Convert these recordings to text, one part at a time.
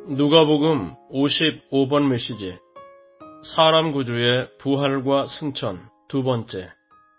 누가복음 55번 메시지. 사람 구주의 부활과 승천 두 번째.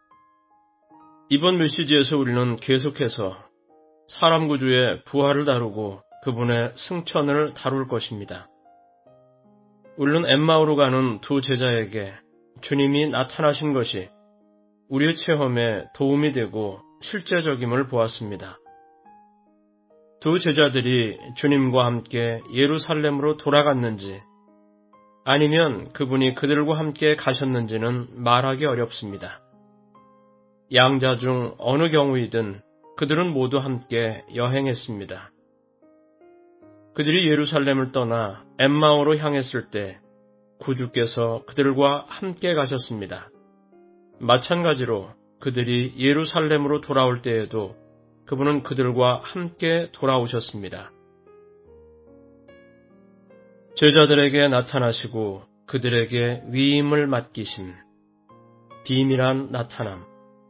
이번 메시지에서 우리는 계속해서 사람 구주의 부활을 다루고 그분의 승천을 다룰 것입니다. 우리는 엠마오로 가는 두 제자에게 주님이 나타나신 것이 우리의 체험에 도움이 되고 실제적임을 보았습니다. 두 제자들이 주님과 함께 예루살렘으로 돌아갔는지 아니면 그분이 그들과 함께 가셨는지는 말하기 어렵습니다. 양자 중 어느 경우이든 그들은 모두 함께 여행했습니다. 그들이 예루살렘을 떠나 엠마오로 향했을 때 구주께서 그들과 함께 가셨습니다. 마찬가지로 그들이 예루살렘으로 돌아올 때에도 그분은 그들과 함께 돌아오셨습니다. 제자들에게 나타나시고 그들에게 위임을 맡기심, 비밀한 나타남.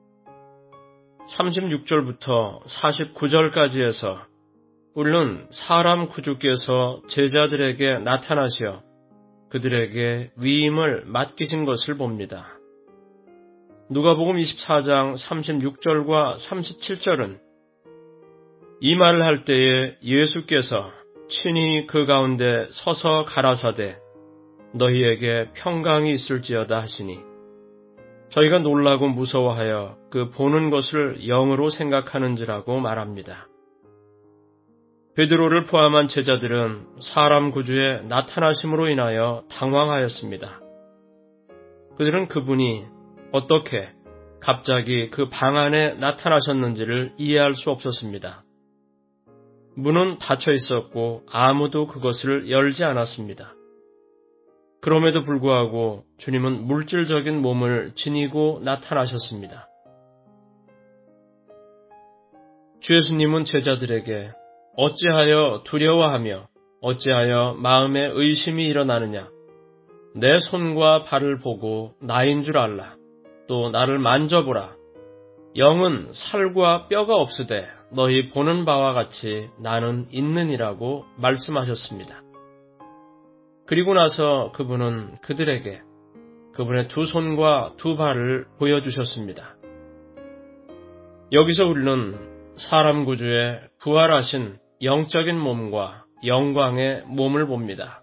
36절부터 49절까지에서 우리는 사람 구주께서 제자들에게 나타나시어 그들에게 위임을 맡기신 것을 봅니다. 누가복음 24장 36절과 37절은 이 말을 할 때에 예수께서 친히 그 가운데 서서 가라사대 너희에게 평강이 있을지어다 하시니 저희가 놀라고 무서워하여 그 보는 것을 영으로 생각하는지라고 말합니다. 베드로를 포함한 제자들은 사람 구주의 나타나심으로 인하여 당황하였습니다. 그들은 그분이 어떻게 갑자기 그 방 안에 나타나셨는지를 이해할 수 없었습니다. 문은 닫혀 있었고 아무도 그것을 열지 않았습니다. 그럼에도 불구하고 주님은 물질적인 몸을 지니고 나타나셨습니다. 주 예수님은 제자들에게 어찌하여 두려워하며 어찌하여 마음에 의심이 일어나느냐? 내 손과 발을 보고 나인 줄 알라. 또 나를 만져보라. 영은 살과 뼈가 없으되 너희 보는 바와 같이 나는 있느니라고 말씀하셨습니다. 그리고 나서 그분은 그들에게 그분의 두 손과 두 발을 보여주셨습니다. 여기서 우리는 사람 구주의 부활하신 영적인 몸과 영광의 몸을 봅니다.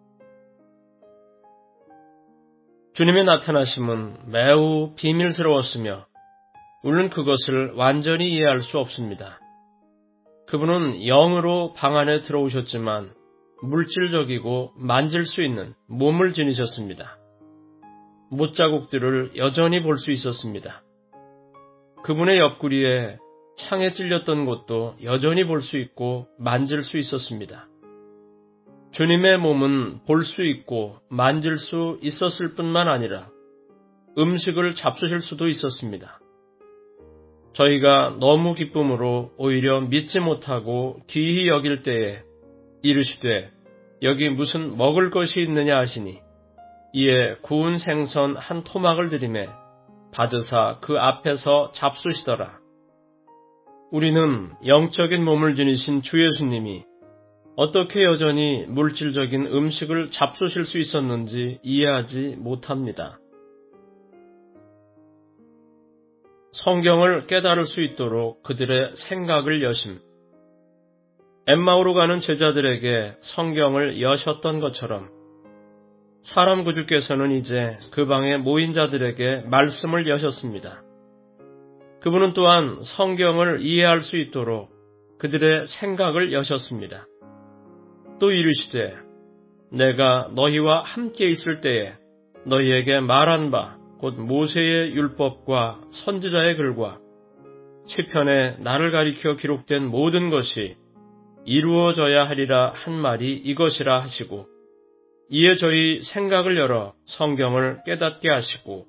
주님의 나타나심은 매우 비밀스러웠으며 우리는 그것을 완전히 이해할 수 없습니다. 그분은 영으로 방 안에 들어오셨지만 물질적이고 만질 수 있는 몸을 지니셨습니다. 못자국들을 여전히 볼 수 있었습니다. 그분의 옆구리에 창에 찔렸던 곳도 여전히 볼 수 있고 만질 수 있었습니다. 주님의 몸은 볼 수 있고 만질 수 있었을 뿐만 아니라 음식을 잡수실 수도 있었습니다. 저희가 너무 기쁨으로 오히려 믿지 못하고 기이히 여길 때에 이르시되 여기 무슨 먹을 것이 있느냐 하시니 이에 구운 생선 한 토막을 드리매 받으사 그 앞에서 잡수시더라. 우리는 영적인 몸을 지니신 주 예수님이 어떻게 여전히 물질적인 음식을 잡수실 수 있었는지 이해하지 못합니다. 성경을 깨달을 수 있도록 그들의 생각을 여심. 엠마오로 가는 제자들에게 성경을 여셨던 것처럼 사람 구주께서는 이제 그 방에 모인 자들에게 말씀을 여셨습니다. 그분은 또한 성경을 이해할 수 있도록 그들의 생각을 여셨습니다. 또 이르시되 내가 너희와 함께 있을 때에 너희에게 말한 바 곧 모세의 율법과 선지자의 글과 시편에 나를 가리켜 기록된 모든 것이 이루어져야 하리라 한 말이 이것이라 하시고 이에 저희 생각을 열어 성경을 깨닫게 하시고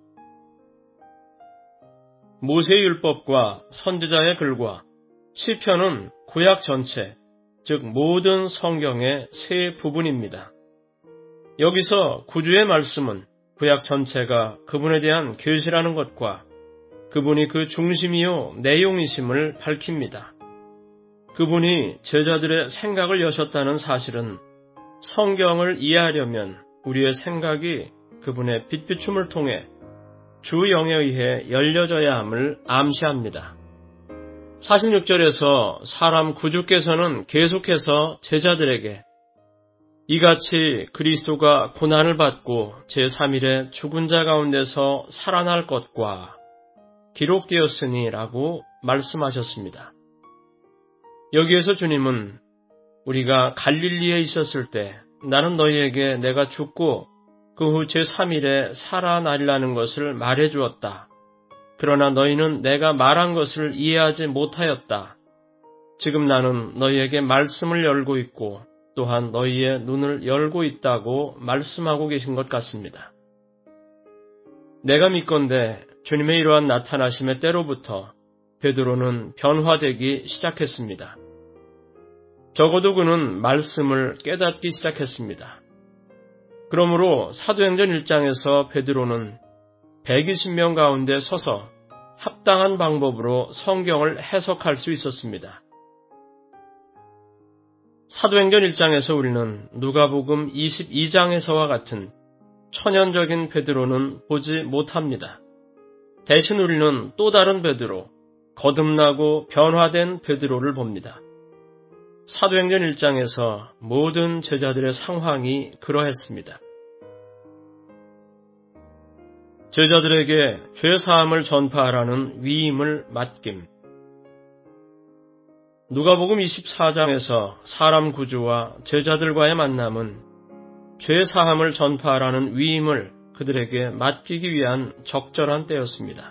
모세의 율법과 선지자의 글과 시편은 구약 전체, 즉 모든 성경의 세 부분입니다. 여기서 구주의 말씀은 구약 전체가 그분에 대한 계시라는 것과 그분이 그 중심이요 내용이심을 밝힙니다. 그분이 제자들의 생각을 여셨다는 사실은 성경을 이해하려면 우리의 생각이 그분의 빛비춤을 통해 주 영에 의해 열려져야 함을 암시합니다. 46절에서 사람 구주께서는 계속해서 제자들에게 이같이 그리스도가 고난을 받고 제3일에 죽은 자 가운데서 살아날 것과 기록되었으니 라고 말씀하셨습니다. 여기에서 주님은 우리가 갈릴리에 있었을 때 나는 너희에게 내가 죽고 그 후 제3일에 살아나리라는 것을 말해 주었다. 그러나 너희는 내가 말한 것을 이해하지 못하였다. 지금 나는 너희에게 말씀을 열고 있고 또한 너희의 눈을 열고 있다고 말씀하고 계신 것 같습니다. 내가 믿건대 주님의 이러한 나타나심의 때로부터 베드로는 변화되기 시작했습니다. 적어도 그는 말씀을 깨닫기 시작했습니다. 그러므로 사도행전 1장에서 베드로는 120명 가운데 서서 합당한 방법으로 성경을 해석할 수 있었습니다. 사도행전 1장에서 우리는 누가복음 22장에서와 같은 천연적인 베드로는 보지 못합니다. 대신 우리는 또 다른 베드로, 거듭나고 변화된 베드로를 봅니다. 사도행전 1장에서 모든 제자들의 상황이 그러했습니다. 제자들에게 죄사함을 전파하라는 위임을 맡김. 누가복음 24장에서 사람 구주와 제자들과의 만남은 죄사함을 전파하라는 위임을 그들에게 맡기기 위한 적절한 때였습니다.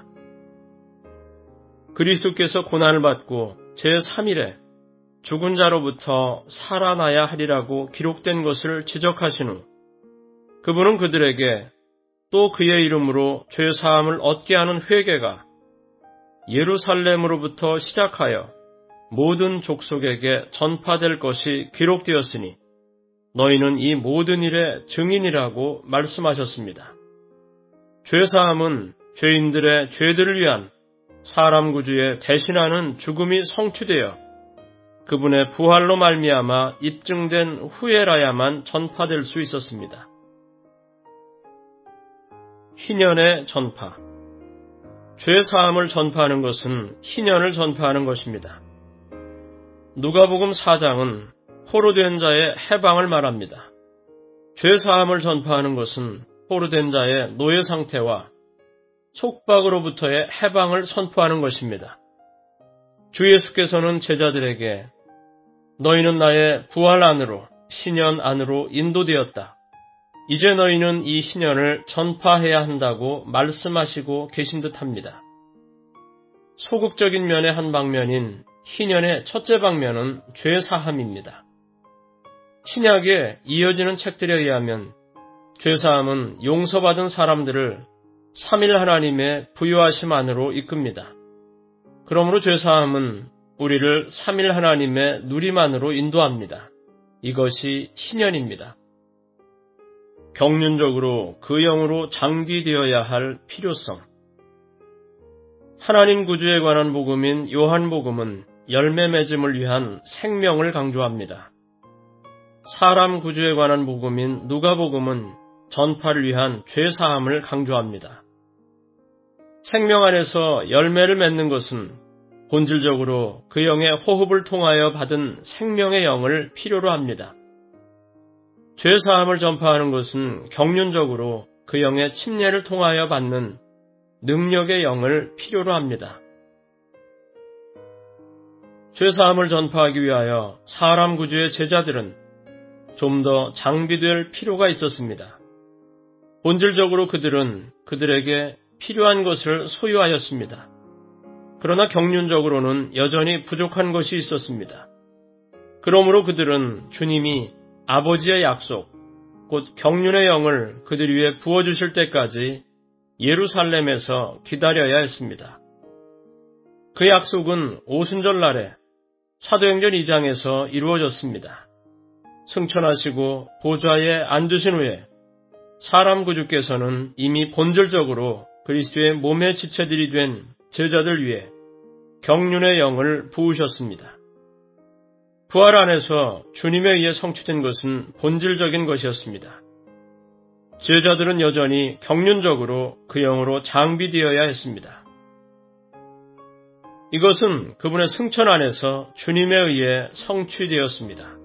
그리스도께서 고난을 받고 제3일에 죽은 자로부터 살아나야 하리라고 기록된 것을 지적하신 후 그분은 그들에게 또 그의 이름으로 죄사함을 얻게 하는 회개가 예루살렘으로부터 시작하여 모든 족속에게 전파될 것이 기록되었으니 너희는 이 모든 일의 증인이라고 말씀하셨습니다. 죄사함은 죄인들의 죄들을 위한 사람 구주의 대신하는 죽음이 성취되어 그분의 부활로 말미암아 입증된 후에라야만 전파될 수 있었습니다. 희년의 전파. 죄사함을 전파하는 것은 희년을 전파하는 것입니다. 누가복음 4장은 포로된 자의 해방을 말합니다. 죄사함을 전파하는 것은 포로된 자의 노예 상태와 속박으로부터의 해방을 선포하는 것입니다. 주 예수께서는 제자들에게 너희는 나의 부활 안으로, 희년 안으로 인도되었다. 이제 너희는 이 희년을 전파해야 한다고 말씀하시고 계신 듯합니다. 소극적인 면의 한 방면인 희년의 첫째 방면은 죄사함입니다. 신약에 이어지는 책들에 의하면 죄사함은 용서받은 사람들을 삼일 하나님의 부유하심 안으로 이끕니다. 그러므로 죄사함은 우리를 삼일 하나님의 누림 안으로 인도합니다. 이것이 희년입니다. 경륜적으로 그 영으로 장비되어야 할 필요성. 하나님 구주에 관한 복음인 요한복음은 열매 맺음을 위한 생명을 강조합니다. 사람 구주에 관한 복음인 누가복음은 전파를 위한 죄사함을 강조합니다. 생명 안에서 열매를 맺는 것은 본질적으로 그 영의 호흡을 통하여 받은 생명의 영을 필요로 합니다. 죄사함을 전파하는 것은 경륜적으로 그 영의 침례를 통하여 받는 능력의 영을 필요로 합니다. 죄사함을 전파하기 위하여 사람 구주의 제자들은 좀 더 장비될 필요가 있었습니다. 본질적으로 그들은 그들에게 필요한 것을 소유하였습니다. 그러나 경륜적으로는 여전히 부족한 것이 있었습니다. 그러므로 그들은 주님이 아버지의 약속, 곧 경륜의 영을 그들 위에 부어주실 때까지 예루살렘에서 기다려야 했습니다. 그 약속은 오순절 날에 사도행전 2장에서 이루어졌습니다. 승천하시고 보좌에 앉으신 후에 사람 구주께서는 이미 본질적으로 그리스도의 몸의 지체들이 된 제자들 위에 경륜의 영을 부으셨습니다. 부활 안에서 주님에 의해 성취된 것은 본질적인 것이었습니다. 제자들은 여전히 경륜적으로 그 영으로 장비되어야 했습니다. 이것은 그분의 승천 안에서 주님에 의해 성취되었습니다.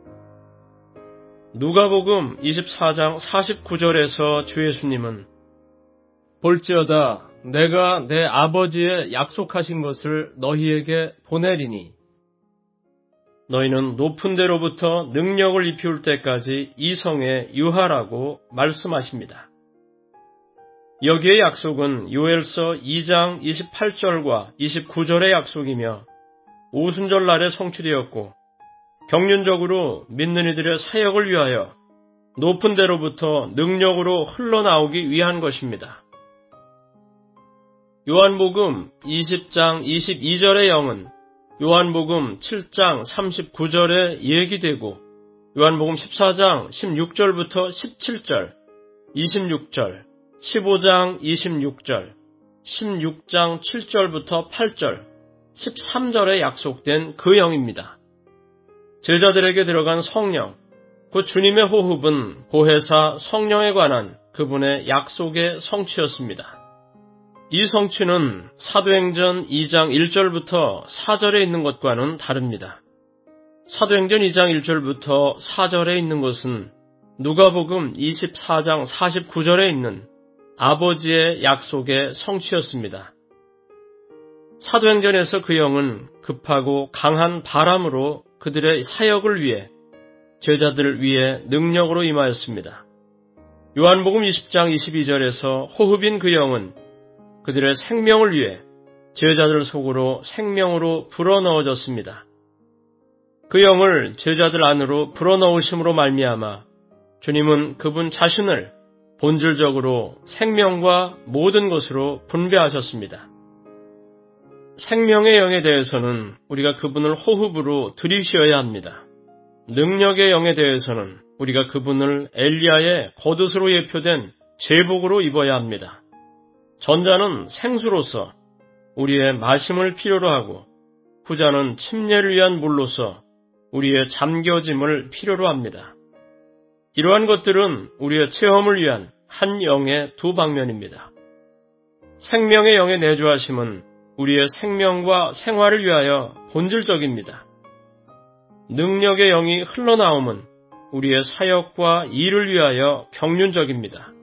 누가복음 24장 49절에서 주 예수님은 볼지어다 내가 내 아버지의 약속하신 것을 너희에게 보내리니 너희는 높은 데로부터 능력을 입히울 때까지 이 성에 유하라고 말씀하십니다. 여기의 약속은 요엘서 2장 28절과 29절의 약속이며 오순절 날에 성취되었고 경륜적으로 믿는 이들의 사역을 위하여 높은 데로부터 능력으로 흘러나오기 위한 것입니다. 요한복음 20장 22절의 영은 요한복음 7장 39절에 얘기되고 요한복음 14장 16절부터 17절, 26절, 15장 26절, 16장 7절부터 8절, 13절에 약속된 그 영입니다. 제자들에게 들어간 성령, 곧 주님의 호흡은 보혜사 성령에 관한 그분의 약속의 성취였습니다. 이 성취는 사도행전 2장 1절부터 4절에 있는 것과는 다릅니다. 사도행전 2장 1절부터 4절에 있는 것은 누가복음 24장 49절에 있는 아버지의 약속의 성취였습니다. 사도행전에서 그 영은 급하고 강한 바람으로 그들의 사역을 위해 제자들을 위해 능력으로 임하였습니다. 요한복음 20장 22절에서 호흡인 그 영은 그들의 생명을 위해 제자들 속으로 생명으로 불어넣어졌습니다. 그 영을 제자들 안으로 불어넣으심으로 말미암아 주님은 그분 자신을 본질적으로 생명과 모든 것으로 분배하셨습니다. 생명의 영에 대해서는 우리가 그분을 호흡으로 들이쉬어야 합니다. 능력의 영에 대해서는 우리가 그분을 엘리야의 겉옷으로 예표된 제복으로 입어야 합니다. 전자는 생수로서 우리의 마심을 필요로 하고 후자는 침례를 위한 물로서 우리의 잠겨짐을 필요로 합니다. 이러한 것들은 우리의 체험을 위한 한 영의 두 방면입니다. 생명의 영의 내주하심은 우리의 생명과 생활을 위하여 본질적입니다. 능력의 영이 흘러나옴은 우리의 사역과 일을 위하여 경륜적입니다.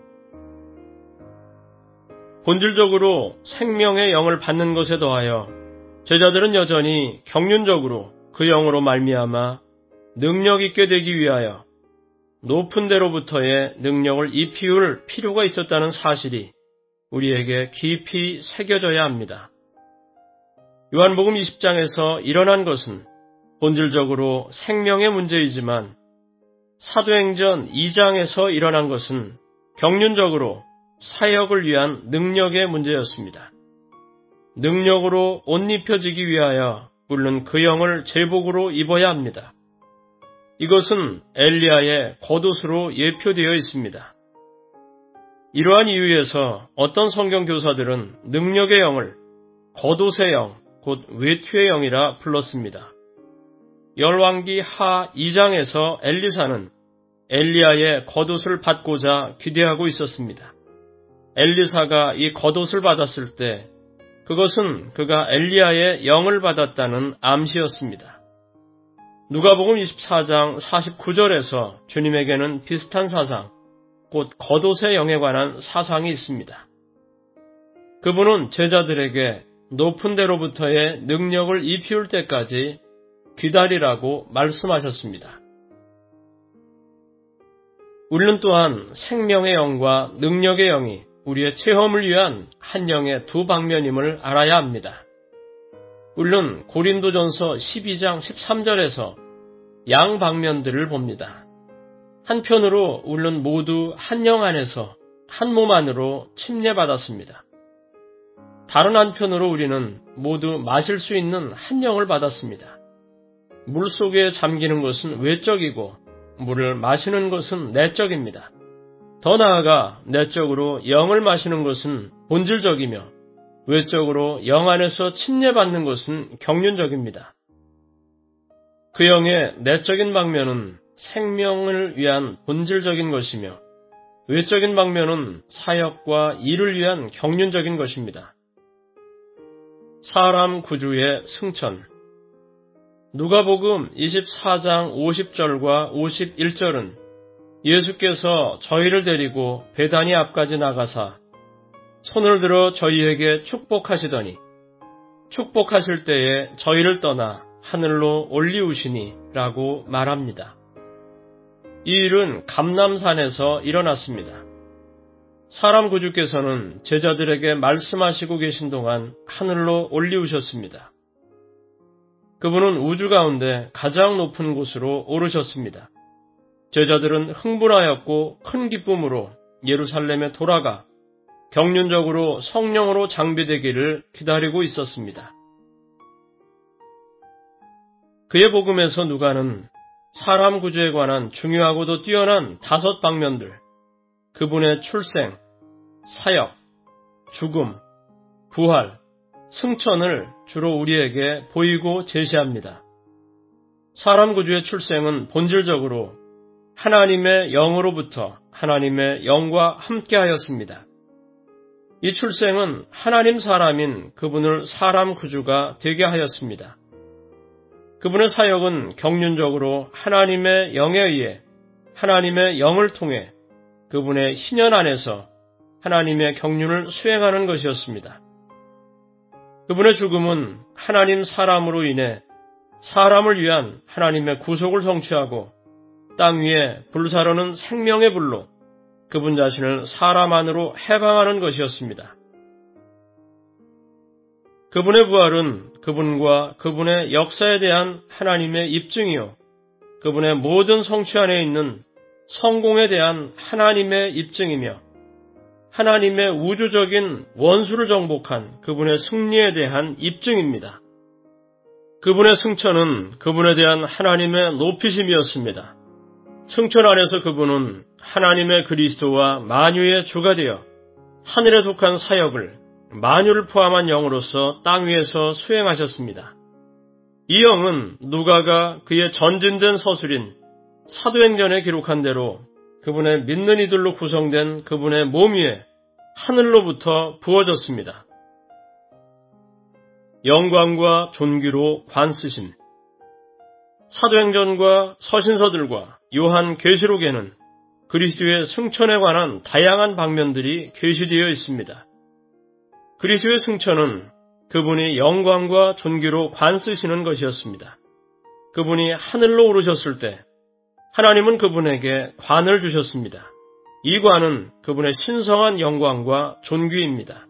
본질적으로 생명의 영을 받는 것에 더하여 제자들은 여전히 경륜적으로 그 영으로 말미암아 능력 있게 되기 위하여 높은 데로부터의 능력을 입히울 필요가 있었다는 사실이 우리에게 깊이 새겨져야 합니다. 요한복음 20장에서 일어난 것은 본질적으로 생명의 문제이지만 사도행전 2장에서 일어난 것은 경륜적으로 사역을 위한 능력의 문제였습니다. 능력으로 옷 입혀지기 위하여 우리는 그 영을 제복으로 입어야 합니다. 이것은 엘리야의 겉옷으로 예표되어 있습니다. 이러한 이유에서 어떤 성경 교사들은 능력의 영을 겉옷의 영, 곧 외투의 영이라 불렀습니다. 열왕기 하 2장에서 엘리사는 엘리야의 겉옷을 받고자 기대하고 있었습니다. 엘리사가 이 겉옷을 받았을 때 그것은 그가 엘리야의 영을 받았다는 암시였습니다. 누가복음 24장 49절에서 주님에게는 비슷한 사상, 곧 겉옷의 영에 관한 사상이 있습니다. 그분은 제자들에게 높은 데로부터의 능력을 입히울 때까지 기다리라고 말씀하셨습니다. 우리는 또한 생명의 영과 능력의 영이 우리의 체험을 위한 한 영의 두 방면임을 알아야 합니다. 우리는 고린도전서 12장 13절에서 양 방면들을 봅니다. 한편으로 우리는 모두 한 영 안에서 한 몸 안으로 침례받았습니다. 다른 한편으로 우리는 모두 마실 수 있는 한 영을 받았습니다. 물 속에 잠기는 것은 외적이고 물을 마시는 것은 내적입니다. 더 나아가 내적으로 영을 마시는 것은 본질적이며 외적으로 영 안에서 침례받는 것은 경륜적입니다. 그 영의 내적인 방면은 생명을 위한 본질적인 것이며 외적인 방면은 사역과 일을 위한 경륜적인 것입니다. 사람 구주의 승천. 누가복음 24장 50절과 51절은 예수께서 저희를 데리고 베다니 앞까지 나가사 손을 들어 저희에게 축복하시더니 축복하실 때에 저희를 떠나 하늘로 올리우시니 라고 말합니다. 이 일은 감람산에서 일어났습니다. 사람 구주께서는 제자들에게 말씀하시고 계신 동안 하늘로 올리우셨습니다. 그분은 우주 가운데 가장 높은 곳으로 오르셨습니다. 제자들은 흥분하였고 큰 기쁨으로 예루살렘에 돌아가 경륜적으로 성령으로 장비되기를 기다리고 있었습니다. 그의 복음에서 누가는 사람 구주에 관한 중요하고도 뛰어난 5 방면들, 그분의 출생, 사역, 죽음, 부활, 승천을 주로 우리에게 보이고 제시합니다. 사람 구주의 출생은 본질적으로 하나님의 영으로부터 하나님의 영과 함께하였습니다. 이 출생은 하나님 사람인 그분을 사람 구주가 되게 하였습니다. 그분의 사역은 경륜적으로 하나님의 영에 의해 하나님의 영을 통해 그분의 희년 안에서 하나님의 경륜을 수행하는 것이었습니다. 그분의 죽음은 하나님 사람으로 인해 사람을 위한 하나님의 구속을 성취하고 땅 위에 불사르는 생명의 불로 그분 자신을 사람 안으로 해방하는 것이었습니다. 그분의 부활은 그분과 그분의 역사에 대한 하나님의 입증이요, 그분의 모든 성취 안에 있는 성공에 대한 하나님의 입증이며 하나님의 우주적인 원수를 정복한 그분의 승리에 대한 입증입니다. 그분의 승천은 그분에 대한 하나님의 높이심이었습니다. 승천 안에서 그분은 하나님의 그리스도와 만유의 주가 되어 하늘에 속한 사역을 만유를 포함한 영으로서 땅 위에서 수행하셨습니다. 이 영은 누가가 그의 전진된 서술인 사도행전에 기록한 대로 그분의 믿는 이들로 구성된 그분의 몸 위에 하늘로부터 부어졌습니다. 영광과 존귀로 관쓰심. 사도행전과 서신서들과 요한 계시록에는 그리스도의 승천에 관한 다양한 방면들이 계시되어 있습니다. 그리스도의 승천은 그분이 영광과 존귀로 관쓰시는 것이었습니다. 그분이 하늘로 오르셨을 때 하나님은 그분에게 관을 주셨습니다. 이 관은 그분의 신성한 영광과 존귀입니다.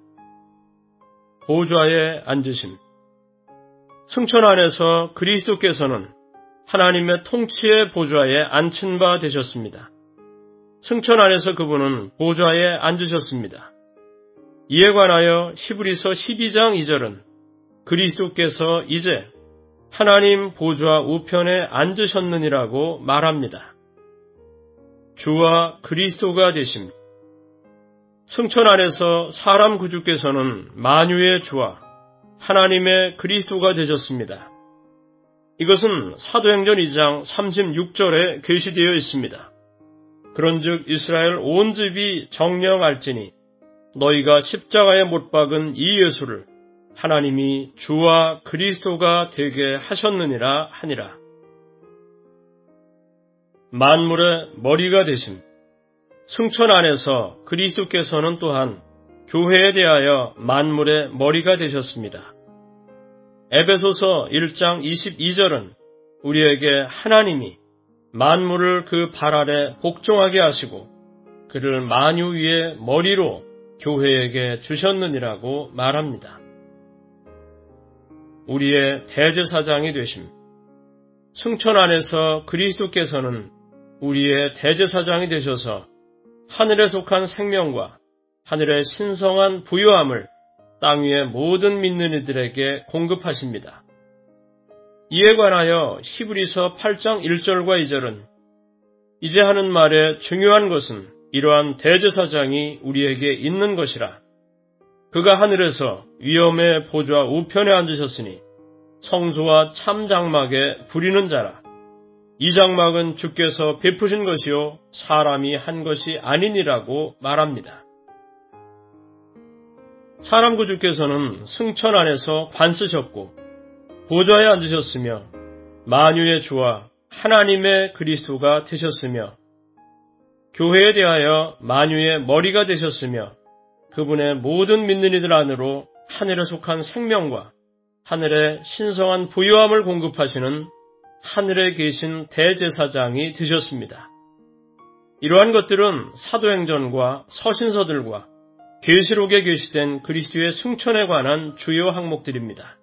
보좌에 앉으심. 승천 안에서 그리스도께서는 하나님의 통치의 보좌에 앉힌 바 되셨습니다. 승천 안에서 그분은 보좌에 앉으셨습니다. 이에 관하여 히브리서 12장 2절은 그리스도께서 이제 하나님 보좌 우편에 앉으셨느니라고 말합니다. 주와 그리스도가 되심. 승천 안에서 사람 구주께서는 만유의 주와 하나님의 그리스도가 되셨습니다. 이것은 사도행전 2장 36절에 계시되어 있습니다. 그런즉 이스라엘 온 집이 정령할지니 너희가 십자가에 못 박은 이 예수를 하나님이 주와 그리스도가 되게 하셨느니라 하니라. 만물의 머리가 되심. 승천 안에서 그리스도께서는 또한 교회에 대하여 만물의 머리가 되셨습니다. 에베소서 1장 22절은 우리에게 하나님이 만물을 그 발 아래 복종하게 하시고 그를 만유 위의 머리로 교회에게 주셨느니라고 말합니다. 우리의 대제사장이 되심. 승천 안에서 그리스도께서는 우리의 대제사장이 되셔서 하늘에 속한 생명과 하늘의 신성한 부요함을 땅 위의 모든 믿는 이들에게 공급하십니다. 이에 관하여 히브리서 8장 1절과 2절은 이제 하는 말의 중요한 것은 이러한 대제사장이 우리에게 있는 것이라. 그가 하늘에서 위엄의 보좌 우편에 앉으셨으니 성소와 참 장막에 부리는 자라. 이 장막은 주께서 베푸신 것이요 사람이 한 것이 아니니라고 말합니다. 사람 구주께서는 승천 안에서 관쓰셨고 보좌에 앉으셨으며 만유의 주와 하나님의 그리스도가 되셨으며 교회에 대하여 만유의 머리가 되셨으며 그분의 모든 믿는 이들 안으로 하늘에 속한 생명과 하늘의 신성한 부유함을 공급하시는 하늘에 계신 대제사장이 되셨습니다. 이러한 것들은 사도행전과 서신서들과 계시록에 게시된 그리스도의 승천에 관한 주요 항목들입니다.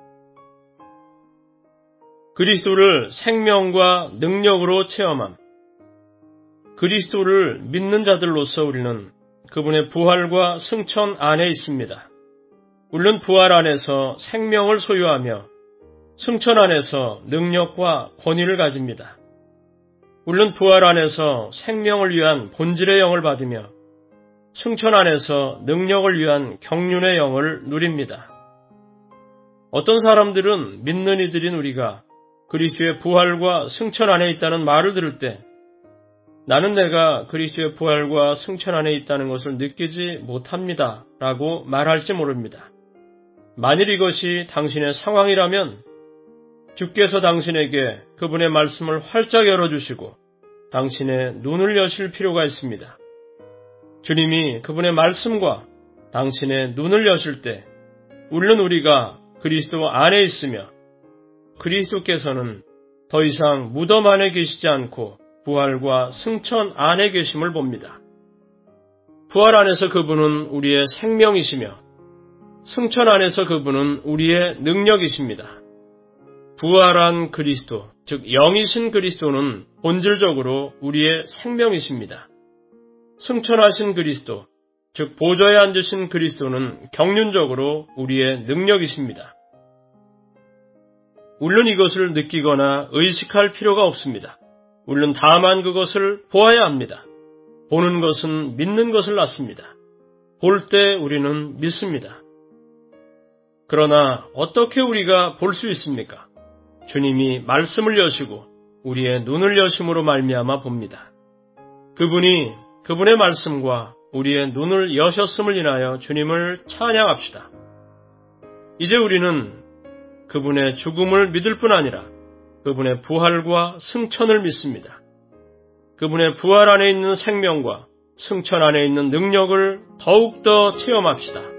그리스도를 생명과 능력으로 체험함. 그리스도를 믿는 자들로서 우리는 그분의 부활과 승천 안에 있습니다. 우리는 부활 안에서 생명을 소유하며 승천 안에서 능력과 권위를 가집니다. 우리는 부활 안에서 생명을 위한 본질의 영을 받으며 승천 안에서 능력을 위한 경륜의 영을 누립니다. 어떤 사람들은 믿는 이들인 우리가 그리스도의 부활과 승천 안에 있다는 말을 들을 때 나는 내가 그리스도의 부활과 승천 안에 있다는 것을 느끼지 못합니다 라고 말할지 모릅니다. 만일 이것이 당신의 상황이라면 주께서 당신에게 그분의 말씀을 활짝 열어주시고 당신의 눈을 여실 필요가 있습니다. 주님이 그분의 말씀과 당신의 눈을 여실 때 우리는 우리가 그리스도 안에 있으며 그리스도께서는 더 이상 무덤 안에 계시지 않고 부활과 승천 안에 계심을 봅니다. 부활 안에서 그분은 우리의 생명이시며 승천 안에서 그분은 우리의 능력이십니다. 부활한 그리스도, 즉 영이신 그리스도는 본질적으로 우리의 생명이십니다. 승천하신 그리스도, 즉 보좌에 앉으신 그리스도는 경륜적으로 우리의 능력이십니다. 우리는 이것을 느끼거나 의식할 필요가 없습니다. 우리는 다만 그것을 보아야 합니다. 보는 것은 믿는 것을 낳습니다. 볼 때 우리는 믿습니다. 그러나 어떻게 우리가 볼 수 있습니까? 주님이 말씀을 여시고 우리의 눈을 여심으로 말미암아 봅니다. 그분이 그분의 말씀과 우리의 눈을 여셨음을 인하여 주님을 찬양합시다. 이제 우리는 그분의 죽음을 믿을 뿐 아니라 그분의 부활과 승천을 믿습니다. 그분의 부활 안에 있는 생명과 승천 안에 있는 능력을 더욱더 체험합시다.